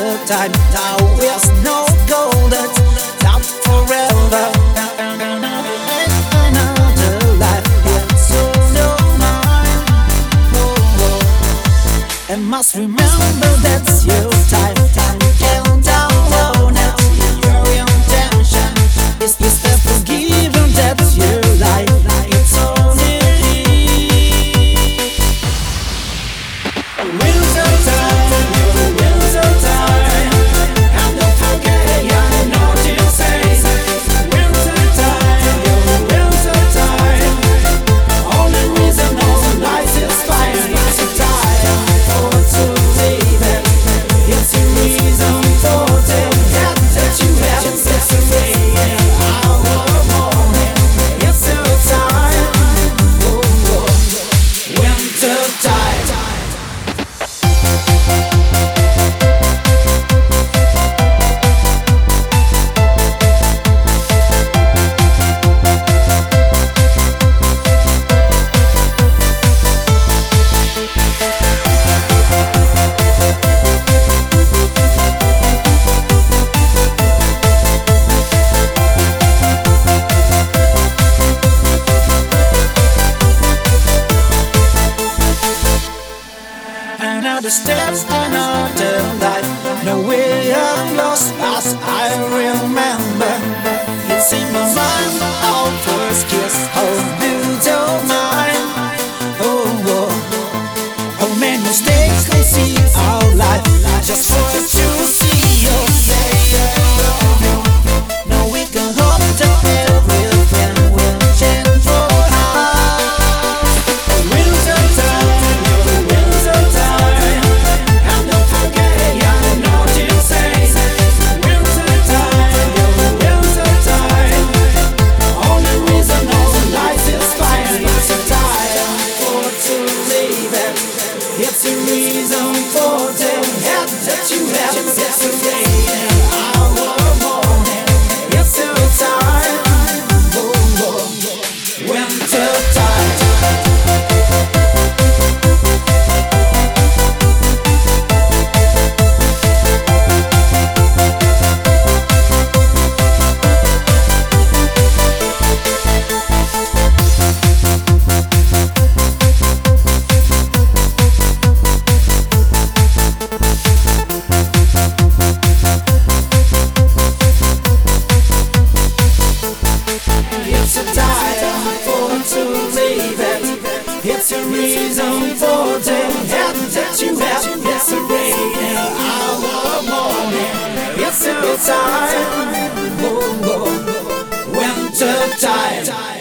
another time. Now there's no golden, not forever. Another life, it's no mine. And must remember that's your time. Count down low now. Your intention is the forgiven. That's your life. It's only winter time. Winter time. And don't forget, I know what you say. Winter time. Winter time. Only reason all life is fine. It's a time for to leave it. It's a reason for the death that you have. It's a rain our morning. It's a time. Winter time. Another step, another life. No way I'm lost as I remember. It's in my mind, our first kiss. Oh, don't mind. Oh, many mistakes we see our life. Just for you to see yourself. No, we can hope that everything will change for us. Winter time, winter time. And don't forget, I know what you say. Winter time, winter time. Only reason all life is fine. It's a time for to leave it. It's a reason for the head that you have. It's a rain our morning. It's a time, winter time. It's a time for to leave it. It's a reason for the head that you have. It's a rain our morning. It's a time, winter time.